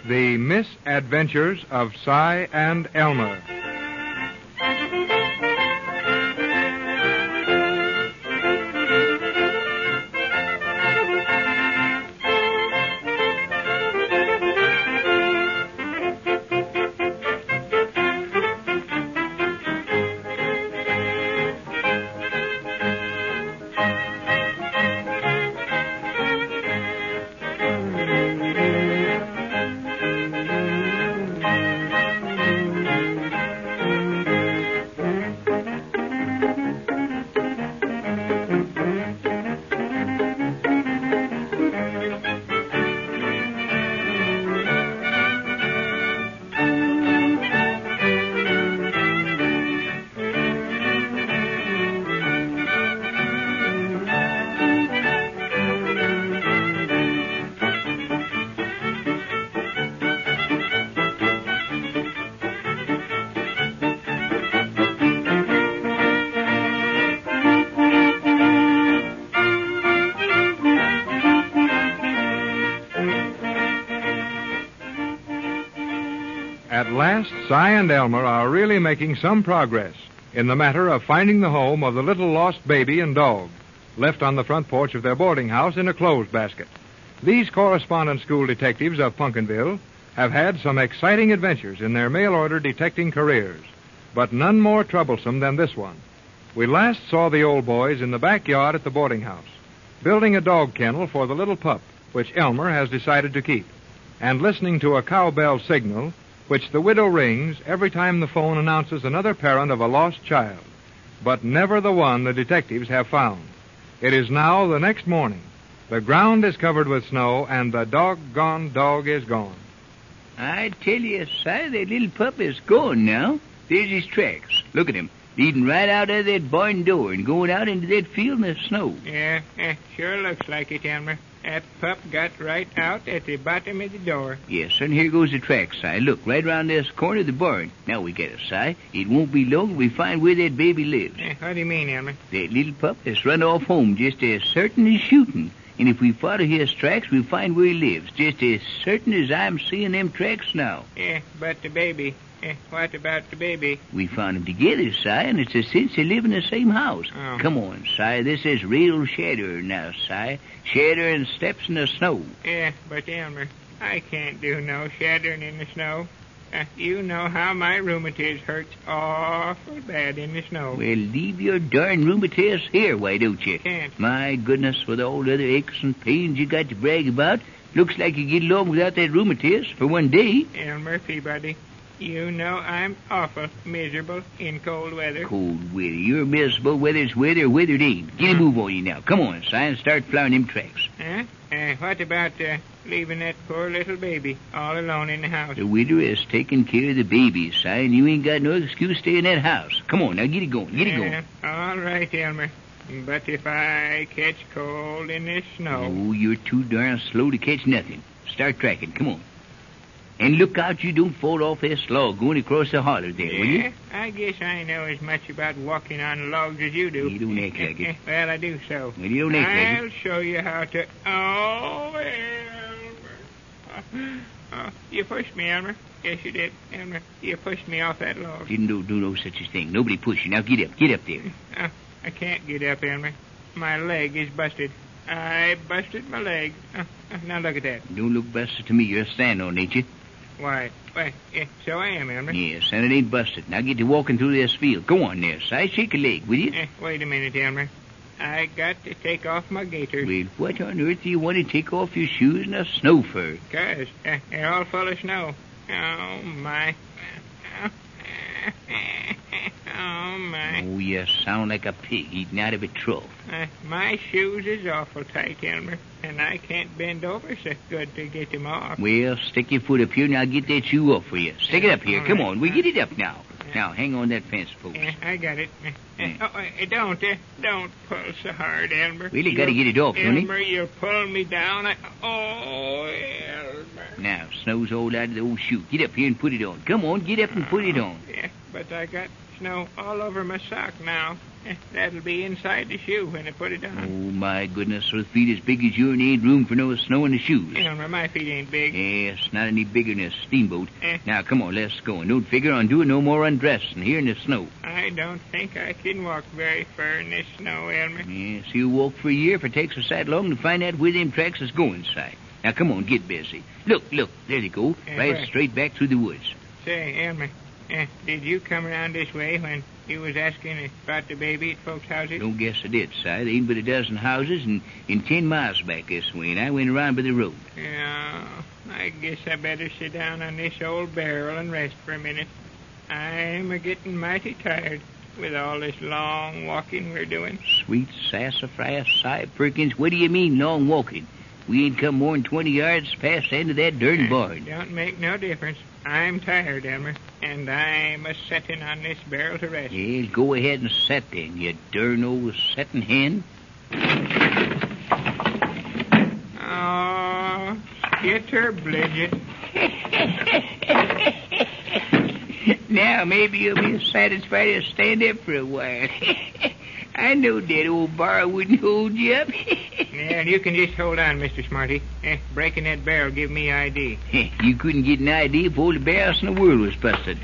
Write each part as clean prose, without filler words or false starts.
The Misadventures of Cy and Elmer. At last, Cy and Elmer are really making some progress in the matter of finding the home of the little lost baby and dog, left on the front porch of their boarding house in a clothes basket. These correspondence school detectives of Punkinville have had some exciting adventures in their mail-order detecting careers, but none more troublesome than this one. We last saw the old boys in the backyard at the boarding house, building a dog kennel for the little pup, which Elmer has decided to keep, and listening to a cowbell signal which the widow rings every time the phone announces another parent of a lost child, but never the one the detectives have found. It is now the next morning. The ground is covered with snow, and the doggone dog is gone. I tell you, Si, that little pup is gone now. There's his tracks. Look at him, leading right out of that barn door and going out into that field in the snow. Yeah, sure looks like it, Elmer. That pup got right out at the bottom of the door. Yes, and here goes the tracks, Si. Look, right around this corner of the barn. Now we get it, Si. It won't be long till we find where that baby lives. What do you mean, Elmer? That little pup has run off home just as certain as shooting. And if we follow his tracks, we'll find where he lives, just as certain as I'm seeing them tracks now. Yeah, but the baby. What about the baby? We found him together, Si, and it's a cinch they live in the same house. Oh. Come on, Si, this is real shadow now, Si. Shadow and steps in the snow. Yeah, but Elmer, I can't do no shadowing in the snow. You know how my rheumatiz hurts awful bad in the snow. Well, leave your darn rheumatiz here, why don't you? Can't. My goodness, with all the other aches and pains you got to brag about, looks like you get along without that rheumatiz for one day. Elmer Peabody, you know I'm awful miserable in cold weather. Cold weather. You're miserable whether it's weather or whether it ain't. Get a move on you now. Come on, Si, and start flying them tracks. What about leaving that poor little baby all alone in the house? The widow is taking care of the baby, Si, and you ain't got no excuse to stay in that house. Come on, now get it going. Get it going. All right, Elmer. But if I catch cold in this snow... Oh, you're too darn slow to catch nothing. Start tracking. Come on. And look out you don't fall off this log going across the holler there, will you? I guess I know as much about walking on logs as you do. You don't act like it. Well, I do so. Well, you don't act like it. I'll show you how to... Oh, Elmer. You pushed me, Elmer. Yes, you did, Elmer. You pushed me off that log. Didn't do no such a thing. Nobody push you. Now get up. Get up there. I can't get up, Elmer. My leg is busted. I busted my leg. Now look at that. Don't look busted to me. You're standing on, ain't you? Why, so I am, Elmer. Yes, and it ain't busted. Now get to walking through this field. Go on there, Si. Shake a leg, will you? Wait a minute, Elmer. I got to take off my gaiters. Well, what on earth do you want to take off your shoes in a snow for? 'Cause they're all full of snow. Oh, my. Oh, my. Oh, you sound like a pig eating out of a trough. My shoes is awful tight, Elmer, and I can't bend over so good to get them off. Well, stick your foot up here, and I'll get that shoe off for you. Stick it up here. Come on, we get it up now. Now, hang on that fence post. I got it. Don't pull so hard, Elmer. Really got to get it off, don't you? Elmer, you'll pull me down. Elmer. Now, snow's all out of the old shoe. Get up here and put it on. Come on, get up and put it on. Yeah, but I got snow all over my sock now. That'll be inside the shoe when I put it Oh, on. my goodness, those feet as big as yours ain't room for no snow in the shoes. Elmer, my feet ain't big. Yes, not any bigger than a steamboat. Eh. Now, come on, let's go. And don't figure on doing no more undressing here in the snow. I don't think I can walk very far in this snow, Elmer. Yes, you'll walk for a year if it takes us that long to find out where them tracks is going, Si. Now, come on, get busy. Look, there they go. Eh, Right where? straight back through the woods. Say, Elmer, did you come around this way when you was asking about the baby at folks' houses? Don't guess I did, Si. There ain't but a dozen houses and 10 miles back this way, and I went around by the road. Yeah, I guess I better sit down on this old barrel and rest for a minute. I'm a-getting mighty tired with all this long walking we're doing. Sweet sassafras, Si Perkins, what do you mean long walking? We ain't come more than 20 yards past the end of that darn barn. Don't make no difference. I'm tired, Elmer, and I'm a-setting on this barrel to rest. Yeah, go ahead and set then, you darn old setting hen. Oh, skitter Blidget. Now maybe you'll be satisfied to stand up for a while. I know that old bar wouldn't hold you up. Yeah, and you can just hold on, Mr. Smarty. Breaking that barrel give me ID. You couldn't get an idea if all the barrels in the world was busted.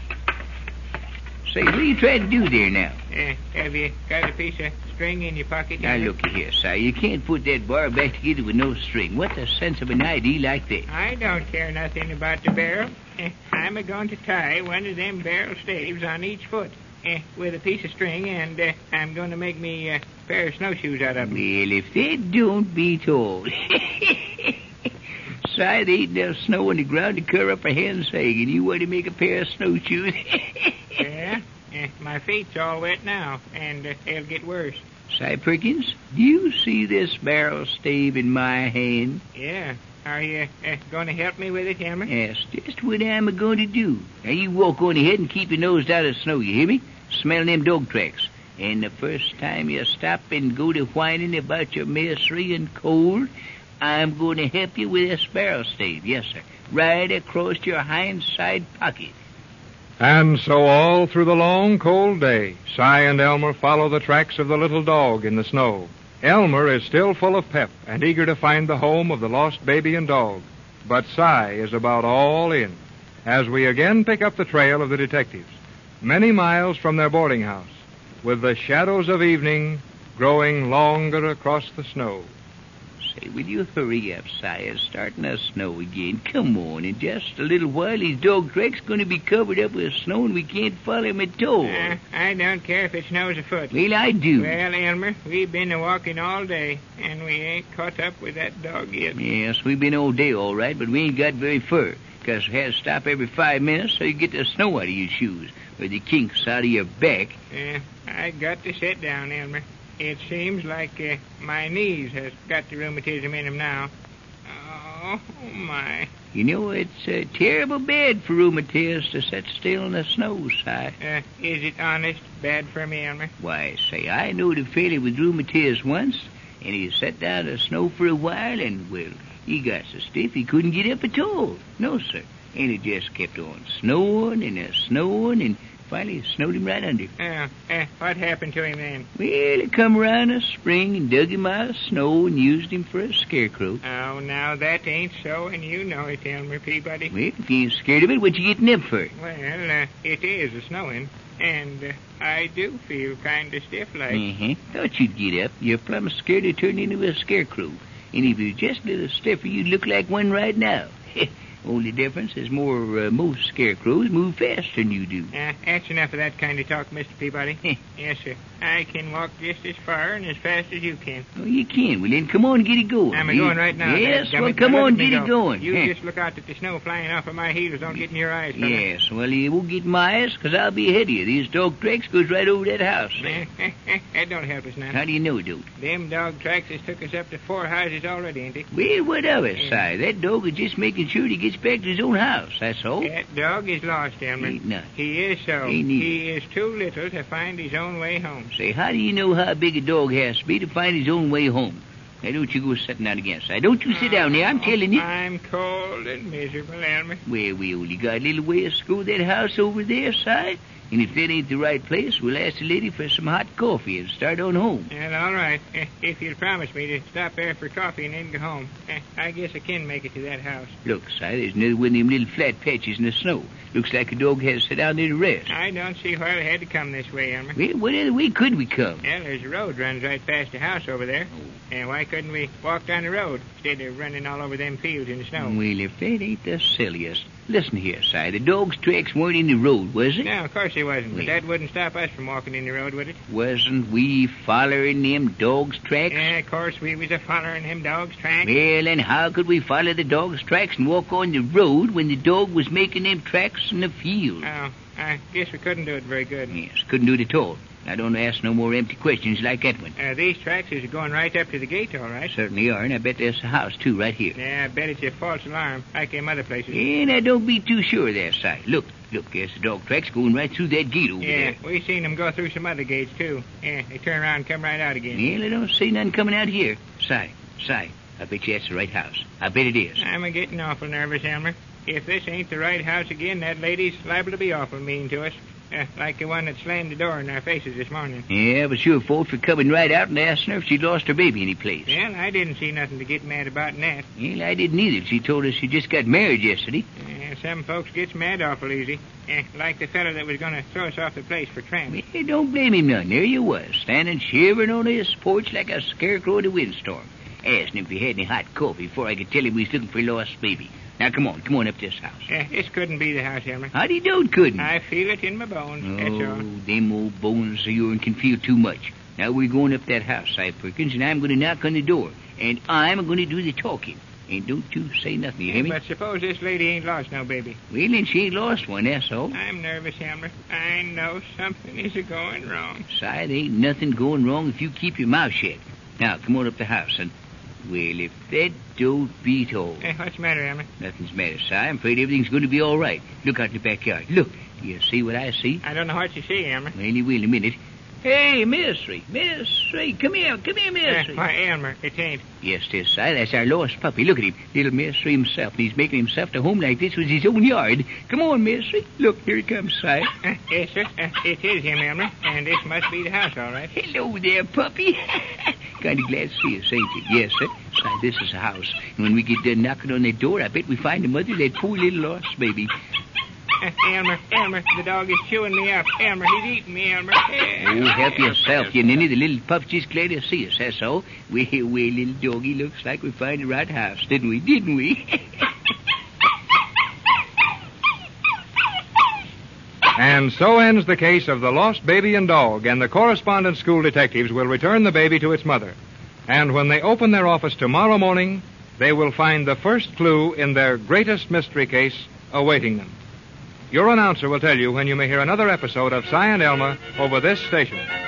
Say, what are you trying to do there now? Have you got a piece of string in your pocket? Now, Elmer? looky here, Si. You can't put that bar back together with no string. What's the sense of an ID like that? I don't care nothing about the barrel. I'm a-going to tie one of them barrel staves on each foot with a piece of string, and I'm going to make me a pair of snowshoes out of them. Well, if that don't beat all. Si, there ain't enough snow on the ground to cover up a hen's egg, and you want to make a pair of snowshoes? Yeah? My feet's all wet now, and it'll get worse. Si Perkins, do you see this barrel stave in my hand? Yeah. Are you going to help me with it, Elmer? Yes, just what I'm going to do. Now, you walk on ahead and keep your nose out of the snow, you hear me? Smell them dog tracks. And the first time you stop and go to whining about your misery and cold, I'm going to help you with this barrel stave. Yes, sir. Right across your hind side pocket. And so all through the long, cold day, Si and Elmer follow the tracks of the little dog in the snow. Elmer is still full of pep and eager to find the home of the lost baby and dog. But Si is about all in as we again pick up the trail of the detectives, many miles from their boarding house, with the shadows of evening growing longer across the snow. Say, will you hurry up, Si? It's starting to snow again. Come on, in just a little while, these dog tracks going to be covered up with snow and we can't follow him at all. I don't care if it snows a foot. Well, I do. Well, Elmer, we've been a-walking all day, and we ain't caught up with that dog yet. Yes, we've been all day, all right, but we ain't got very far, because we had to stop every 5 minutes so you get the snow out of your shoes, or the kinks out of your back. I got to sit down, Elmer. It seems like my knees has got the rheumatism in them now. Oh, my. You know, it's terrible bad for rheumatiz to sit still in the snow, Si. Is it honest bad for me, Elmer? Why, say, I knowed a fellow with rheumatiz once, and he sat down in the snow for a while, and, well, he got so stiff he couldn't get up at all. No, sir. And it just kept on snowing and snowing, and finally it snowed him right under. What happened to him then? Well, it come around the spring and dug him out of snow and used him for a scarecrow. Oh, now that ain't so, and you know it, Elmer Peabody. Well, if you ain't scared of it, what you getting up for? Well, it is a-snowing, and I do feel kind of stiff-like. Thought you'd get up. You're plumb scared to turn into a scarecrow. And if you're just a little stiffer, you'd look like one right now. Only difference is most scarecrows move faster than you do. That's enough of that kind of talk, Mr. Peabody. Yes, sir. I can walk just as far and as fast as you can. Oh, you can. Well, then come on and get it going. I'm going right now. Yes, well, come on, get it going. You just look out that the snow flying off of my heels don't get in your eyes, fella. Yes, well, you won't get in my eyes, because I'll be ahead of you. These dog tracks goes right over that house. That don't help us now. How do you know it don't? Them dog tracks has took us up to 4 houses already, ain't they? Well, what of it, Si? That dog is just making sure he gets back to his own house, that's all. That dog is lost, Elmer. Ain't nothing. He is so. Ain't He is too little to find his own way home. Say, how do you know how big a dog has to be to find his own way home? Now, don't you go sitting out again, Si. Don't you sit down there, I'm telling you. I'm cold and miserable, Elmer. Well, we only got a little ways to go to that house over there, Si. And if that ain't the right place, we'll ask the lady for some hot coffee and start on home. Well, all right. If you'll promise me to stop there for coffee and then go home, I guess I can make it to that house. Look, Si, there's another one of them little flat patches in the snow. Looks like a dog has sat down there to rest. I don't see why we had to come this way, Elmer. Well, what other way could we come? Well, there's a road runs right past the house over there. And why couldn't we walk down the road instead of running all over them fields in the snow? Well, if that ain't the silliest. Listen here, Si, the dog's tracks weren't in the road, was it? No, of course it wasn't. But Yeah. that wouldn't stop us from walking in the road, would it? Wasn't we following them dog's tracks? Yeah, of course we was a-following them dogs' tracks. Well, and how could we follow the dog's tracks and walk on the road when the dog was making them tracks in the field? Oh, I guess we couldn't do it very good. Yes, couldn't do it at all. I don't ask no more empty questions like that one. These tracks is going right up to the gate, all right. Certainly are, and I bet there's a house, too, right here. Yeah, I bet it's a false alarm, like them other places. And I don't be too sure there, Si. Look, there's the dog tracks going right through that gate over Yeah, there. we seen them go through some other gates, too. Yeah, they turn around and come right out again. Well, I don't see nothing coming out here. Si, I bet you that's the right house. I bet it is. I'm a-getting awful nervous, Elmer. If this ain't the right house again, that lady's liable to be awful mean to us. Like the one that slammed the door in our faces this morning. Yeah, but your fault for coming right out and asking her if she'd lost her baby any place. Well, I didn't see nothing to get mad about in that. Well, I didn't either. She told us she just got married yesterday. Some folks gets mad awful easy. Like the fellow that was going to throw us off the place for tramp. Well, don't blame him none. There you was, standing shivering on his porch like a scarecrow in a windstorm, asking him if he had any hot coffee before I could tell him we was looking for a lost baby. Now, come on up to this house. This couldn't be the house, Elmer. How'd he know it couldn't? I feel it in my bones, that's all. Oh, them old bones of yours can feel too much. Now, we're going up that house, Si Perkins, and I'm going to knock on the door. And I'm going to do the talking. And don't you say nothing, you hear me? But suppose this lady ain't lost no baby. Well, then she ain't lost one, that's all. I'm nervous, Elmer. I know something is a-going wrong. Si, there ain't nothing going wrong if you keep your mouth shut. Now, come on up the house, and... Well, if that don't beat all. What's the matter, Elmer? Nothing's the matter, Si. I'm afraid everything's going to be all right. Look out in the backyard. Look. Do you see what I see? I don't know what you see, Elmer. Well, you will in a minute. Hey, Mystery. Come here, Mystery. Why, Elmer, it ain't. Yes, tis, Si. That's our lost puppy. Look at him. Little Mystery himself. And he's making himself to home like this was his own yard. Come on, Mystery. Look, here he comes, Si. Yes, sir. It is him, Elmer. And this must be the house, all right. Hello there, puppy. Kind of glad to see us, ain't you? Yes, sir. Si, this is the house. And when we get done knocking on that door, I bet we find the mother of that poor little lost baby. Elmer, the dog is chewing me up. Elmer, he's eating me, Elmer. Oh, help yourself, you ninny. The little pup's just glad to see us, that's all. Well, little doggy, looks like we find the right house, didn't we? And so ends the case of the lost baby and dog, and the correspondence school detectives will return the baby to its mother. And when they open their office tomorrow morning, they will find the first clue in their greatest mystery case awaiting them. Your announcer will tell you when you may hear another episode of Si and Elmer over this station.